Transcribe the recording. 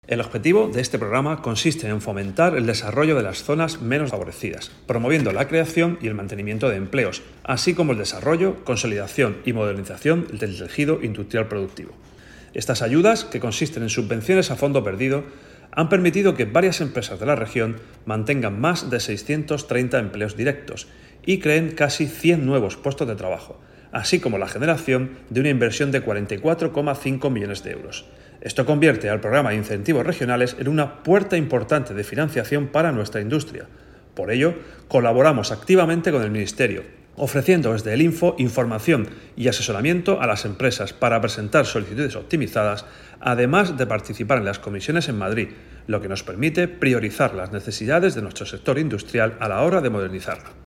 El objetivo de este programa consiste en fomentar el desarrollo de las zonas menos favorecidas, promoviendo la creación y el mantenimiento de empleos, así como el desarrollo, consolidación y modernización del tejido industrial productivo. Estas ayudas, que consisten en subvenciones a fondo perdido, han permitido que varias empresas de la región mantengan más de 630 empleos directos y creen casi 100 nuevos puestos de trabajo, así como la generación de una inversión de 44,5 millones de euros. Esto convierte al programa de incentivos regionales en una puerta importante de financiación para nuestra industria. Por ello, colaboramos activamente con el Ministerio, ofreciendo desde el Info información y asesoramiento a las empresas para presentar solicitudes optimizadas, además de participar en las comisiones en Madrid, lo que nos permite priorizar las necesidades de nuestro sector industrial a la hora de modernizarlo.